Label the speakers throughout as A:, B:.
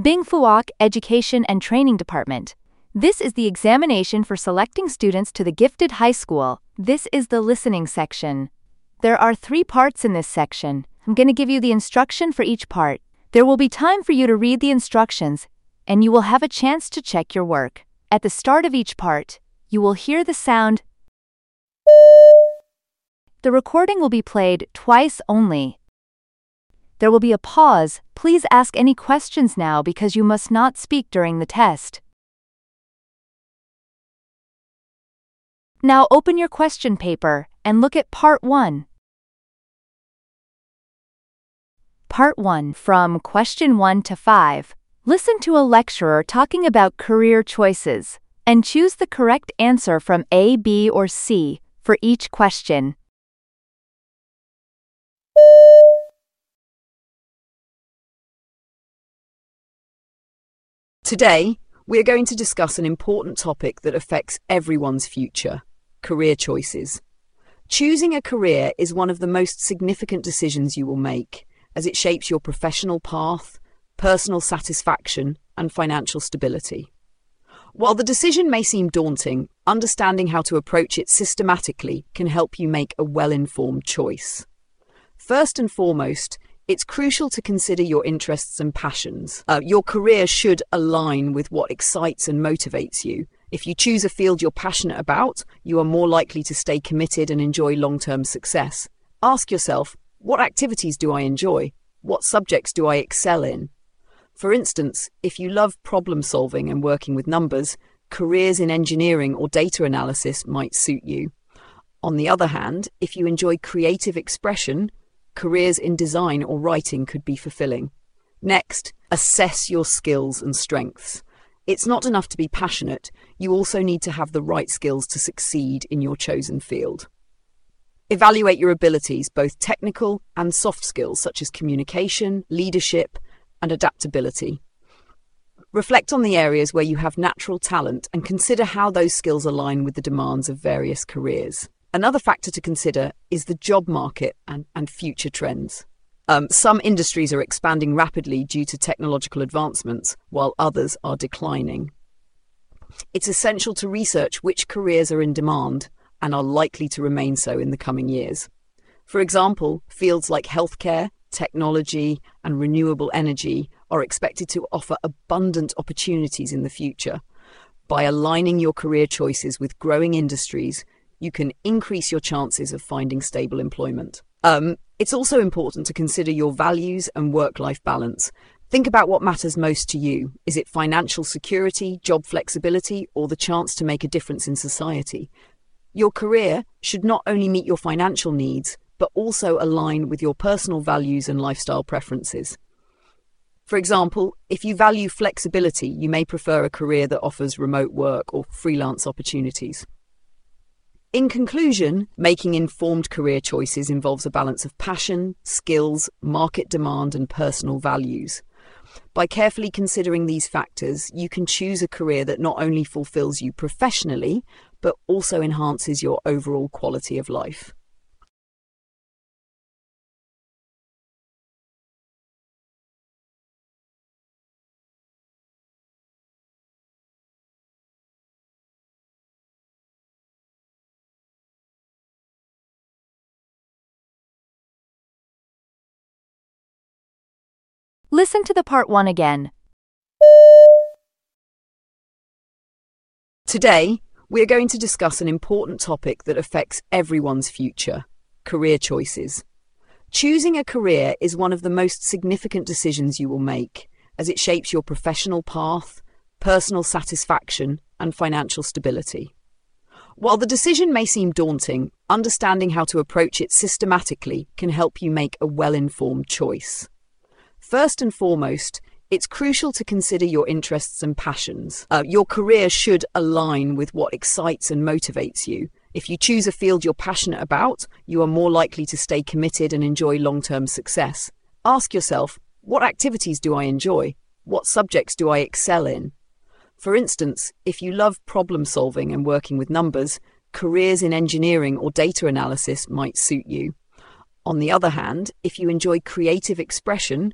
A: Bing Phuoc Education and Training Department. This is the examination for selecting students to the gifted high school. This is the listening section. There are 3 parts in this section. I'm going to give you the instruction for each part. There will be time for you to read the instructions, and you will have a chance to check your work. At the start of each part, you will hear the sound. The recording will be played twice only. There will be a pause. Please ask any questions now because you must not speak during the test. Now open your question paper and look at Part 1. Part 1, from Question 1 to 5. Listen to a lecturer talking about career choices, and choose the correct answer from A, B, or C for each question.
B: Today, we are going to discuss an important topic that affects everyone's future: career choices. Choosing a career is one of the most significant decisions you will make, as it shapes your professional path, personal satisfaction, and financial stability. While the decision may seem daunting, understanding how to approach it systematically can help you make a well-informed choice. First and foremost, it's crucial to consider your interests and passions. Your career should align with what excites and motivates you. If you choose a field you're passionate about, you are more likely to stay committed and enjoy long-term success. Ask yourself, what activities do I enjoy? What subjects do I excel in? For instance, if you love problem-solving and working with numbers, careers in engineering or data analysis might suit you. On the other hand, if you enjoy creative expression, careers in design or writing could be fulfilling. Next, assess your skills and strengths. It's not enough to be passionate, you also need to have the right skills to succeed in your chosen field. Evaluate your abilities, both technical and soft skills such as communication, leadership, and adaptability. Reflect on the areas where you have natural talent and consider how those skills align with the demands of various careers. Another factor to consider is the job market and future trends. Some industries are expanding rapidly due to technological advancements, while others are declining. It's essential to research which careers are in demand and are likely to remain so in the coming years. For example, fields like healthcare, technology, and renewable energy are expected to offer abundant opportunities in the future. By aligning your career choices with growing industries, you can increase your chances of finding stable employment. It's also important to consider your values and work-life balance. Think about what matters most to you. Is it financial security, job flexibility, or the chance to make a difference in society? Your career should not only meet your financial needs, but also align with your personal values and lifestyle preferences. For example, if you value flexibility, you may prefer a career that offers remote work or freelance opportunities. In conclusion, making informed career choices involves a balance of passion, skills, market demand, and personal values. By carefully considering these factors, you can choose a career that not only fulfills you professionally, but also enhances your overall quality of life.
A: Listen to the Part 1 again.
B: Today, we are going to discuss an important topic that affects everyone's future: career choices. Choosing a career is one of the most significant decisions you will make, as it shapes your professional path, personal satisfaction, and financial stability. While the decision may seem daunting, understanding how to approach it systematically can help you make a well-informed choice. First and foremost, it's crucial to consider your interests and passions. Your career should align with what excites and motivates you. If you choose a field you're passionate about, you are more likely to stay committed and enjoy long-term success. Ask yourself, what activities do I enjoy? What subjects do I excel in? For instance, if you love problem-solving and working with numbers, careers in engineering or data analysis might suit you. On the other hand, if you enjoy creative expression,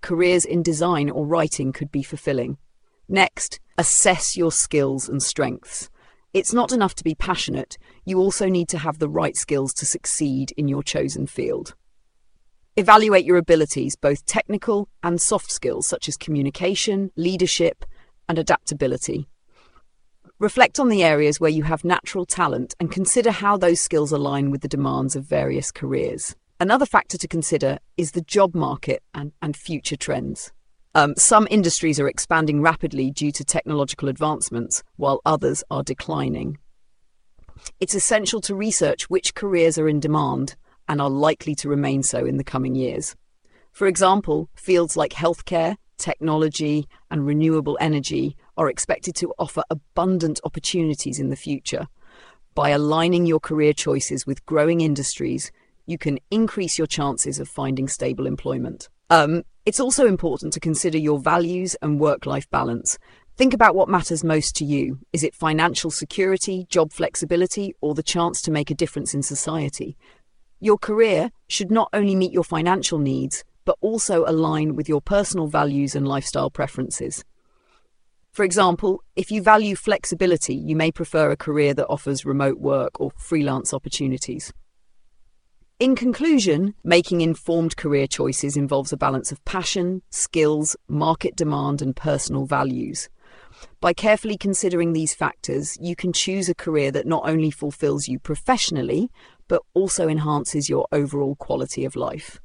B: careers in design or writing could be fulfilling. Next, assess your skills and strengths. It's not enough to be passionate, you also need to have the right skills to succeed in your chosen field. Evaluate your abilities, both technical and soft skills such as communication, leadership, and adaptability. Reflect on the areas where you have natural talent and consider how those skills align with the demands of various careers. Another factor to consider is the job market and future trends. Some industries are expanding rapidly due to technological advancements, while others are declining. It's essential to research which careers are in demand and are likely to remain so in the coming years. For example, fields like healthcare, technology, and renewable energy are expected to offer abundant opportunities in the future. By aligning your career choices with growing industries, you can increase your chances of finding stable employment. It's also important to consider your values and work-life balance. Think about what matters most to you. Is it financial security, job flexibility, or the chance to make a difference in society? Your career should not only meet your financial needs, but also align with your personal values and lifestyle preferences. For example, if you value flexibility, you may prefer a career that offers remote work or freelance opportunities. In conclusion, making informed career choices involves a balance of passion, skills, market demand, and personal values. By carefully considering these factors, you can choose a career that not only fulfills you professionally, but also enhances your overall quality of life.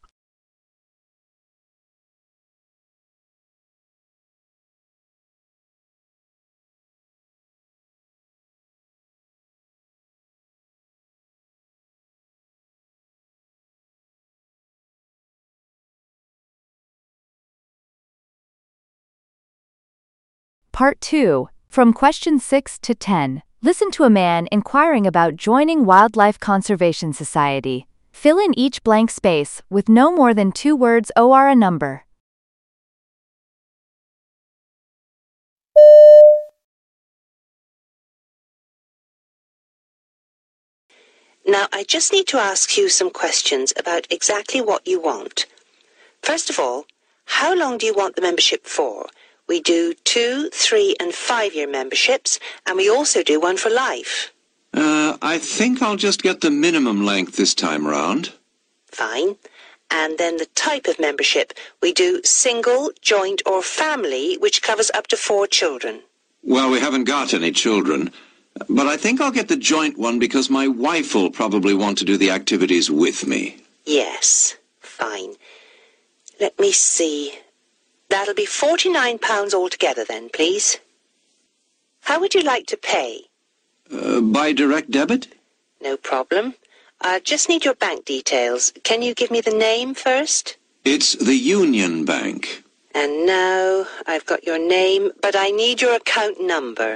A: Part 2. From questions 6 to 10. Listen to a man inquiring about joining Wildlife Conservation Society. Fill in each blank space with no more than 2 words or a number.
C: Now, I just need to ask you some questions about exactly what you want. First of all, how long do you want the membership for? We do 2, 3, and 5-year memberships, and we also do one for life.
D: I think I'll just get the minimum length this time round.
C: Fine. And then the type of membership. We do single, joint, or family, which covers up to 4 children.
D: Well, we haven't got any children, but I think I'll get the joint one because my wife will probably want to do the activities with me.
C: Yes, fine. Let me see. That'll be £49 altogether then, please. How would you like to pay?
D: By direct debit?
C: No problem. I just need your bank details. Can you give me the name first?
D: It's the Union Bank.
C: And now I've got your name, but I need your account number.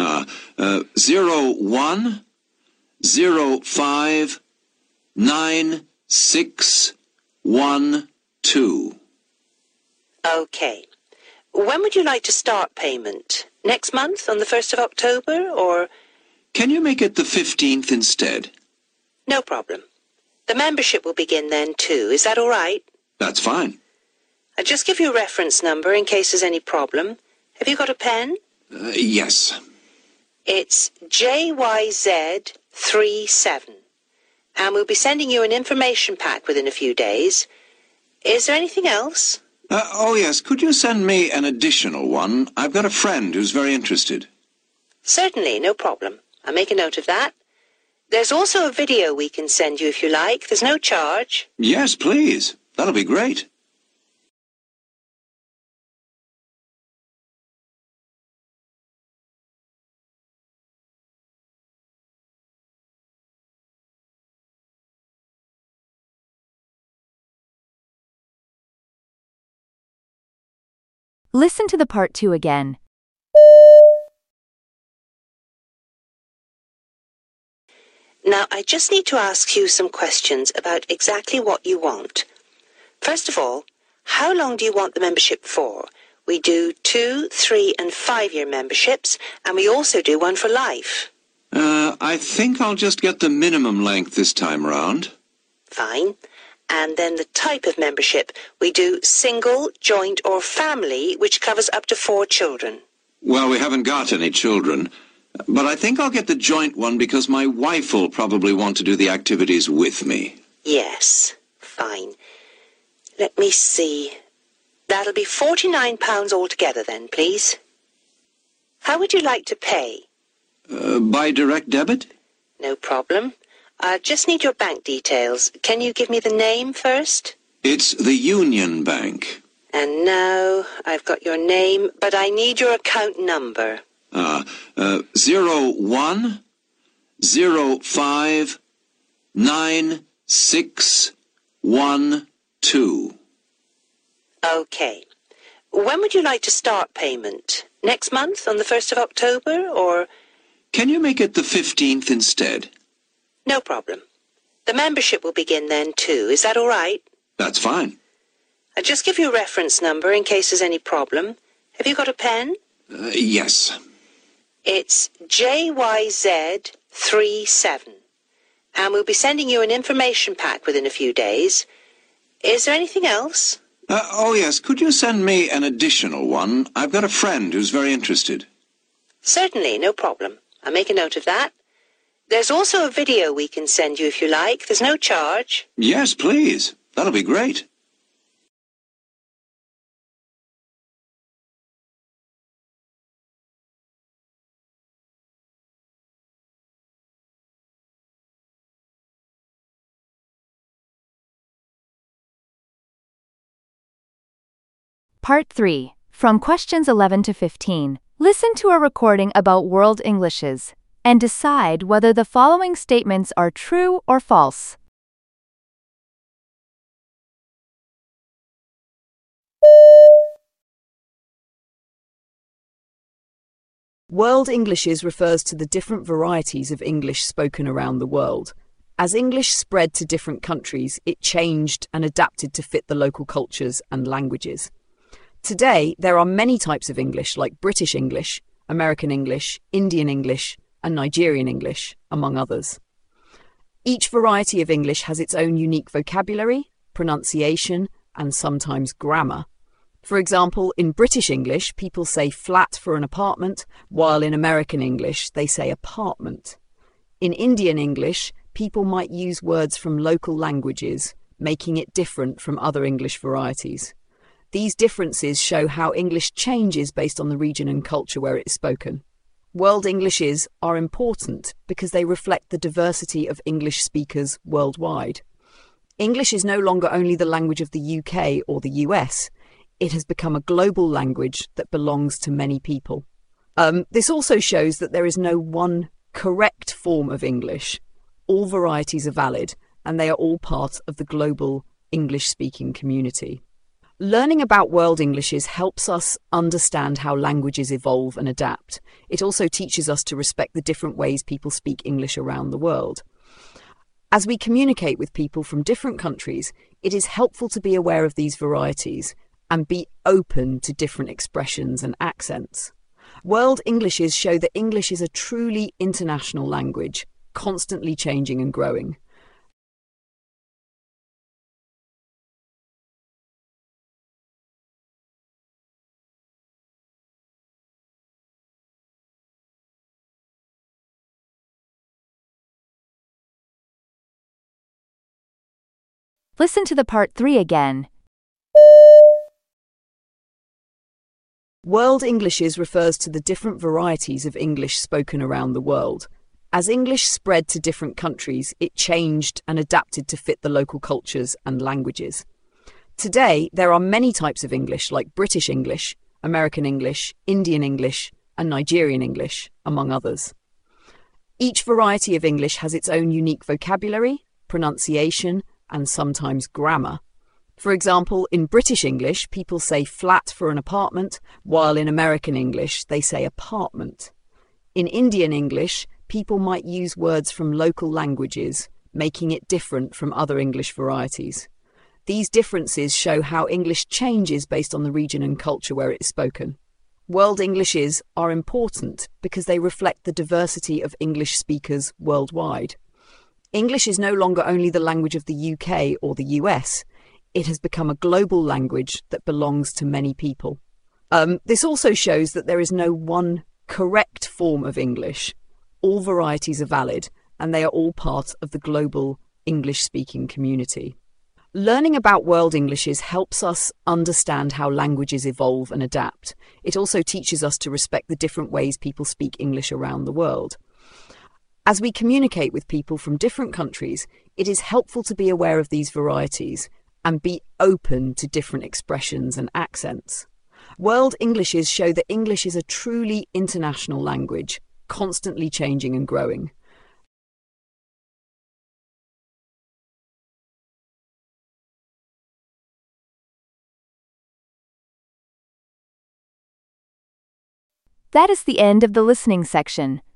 D: 01059612.
C: Okay. When would you like to start payment? Next month, on the 1st of October, or...?
D: Can you make it the 15th instead?
C: No problem. The membership will begin then, too. Is that all right?
D: That's fine.
C: I'll just give you a reference number in case there's any problem. Have you got a pen?
D: Yes.
C: It's JYZ37. And we'll be sending you an information pack within a few days. Is there anything else?
D: Oh, yes. Could you send me an additional one? I've got a friend who's very interested.
C: Certainly, no problem. I'll make a note of that. There's also a video we can send you if you like. There's no charge.
D: Yes, please. That'll be great.
A: Listen to the part 2 again.
C: Now, I just need to ask you some questions about exactly what you want. First of all, how long do you want the membership for? We do 2, 3, and 5-year memberships, and we also do one for life.
D: I think I'll just get the minimum length this time round.
C: Fine. And then the type of membership, we do single, joint or family, which covers up to 4 children.
D: Well, we haven't got any children, but I think I'll get the joint one because my wife will probably want to do the activities with me.
C: Yes, fine. Let me see. That'll be £49 altogether then, please. How would you like to pay?
D: By direct debit?
C: No problem. I just need your bank details. Can you give me the name first?
D: It's the Union Bank.
C: And now I've got your name, but I need your account number.
D: 01059612.
C: Okay. When would you like to start payment? Next month, on the 1st of October, or...?
D: Can you make it the 15th instead?
C: No problem. The membership will begin then too. Is that all right?
D: That's fine.
C: I'll just give you a reference number in case there's any problem. Have you got a pen?
D: Yes.
C: It's JYZ37. And we'll be sending you an information pack within a few days. Is there anything else?
D: Oh, yes. Could you send me an additional one? I've got a friend who's very interested.
C: Certainly, no problem. I'll make a note of that. There's also a video we can send you if you like. There's no charge.
D: Yes, please. That'll be great.
A: Part 3. From questions 11 to 15. Listen to a recording about World Englishes and decide whether the following statements are true or false.
B: World Englishes refers to the different varieties of English spoken around the world. As English spread to different countries, it changed and adapted to fit the local cultures and languages. Today, there are many types of English like British English, American English, Indian English, and Nigerian English, among others. Each variety of English has its own unique vocabulary, pronunciation, and sometimes grammar. For example, in British English, people say flat for an apartment, while in American English, they say apartment. In Indian English, people might use words from local languages, making it different from other English varieties. These differences show how English changes based on the region and culture where it is spoken. World Englishes are important because they reflect the diversity of English speakers worldwide. English is no longer only the language of the UK or the US. It has become a global language that belongs to many people. This also shows that there is no one correct form of English. All varieties are valid, and they are all part of the global English-speaking community. Learning about World Englishes helps us understand how languages evolve and adapt. It also teaches us to respect the different ways people speak English around the world. As we communicate with people from different countries, it is helpful to be aware of these varieties and be open to different expressions and accents. World Englishes show that English is a truly international language, constantly changing and growing.
A: Listen to the part 3 again.
B: World Englishes refers to the different varieties of English spoken around the world. As English spread to different countries, it changed and adapted to fit the local cultures and languages. Today, there are many types of English like British English, American English, Indian English, and Nigerian English, among others. Each variety of English has its own unique vocabulary, pronunciation, and sometimes grammar. For example, in British English, people say flat for an apartment, while in American English, they say apartment. In Indian English, people might use words from local languages, making it different from other English varieties. These differences show how English changes based on the region and culture where it is spoken. World Englishes are important because they reflect the diversity of English speakers worldwide. English is no longer only the language of the UK or the US. It has become a global language that belongs to many people. This also shows that there is no one correct form of English. All varieties are valid, and they are all part of the global English-speaking community. Learning about world Englishes helps us understand how languages evolve and adapt. It also teaches us to respect the different ways people speak English around the world. As we communicate with people from different countries, it is helpful to be aware of these varieties and be open to different expressions and accents. World Englishes show that English is a truly international language, constantly changing and growing.
A: That is the end of the listening section.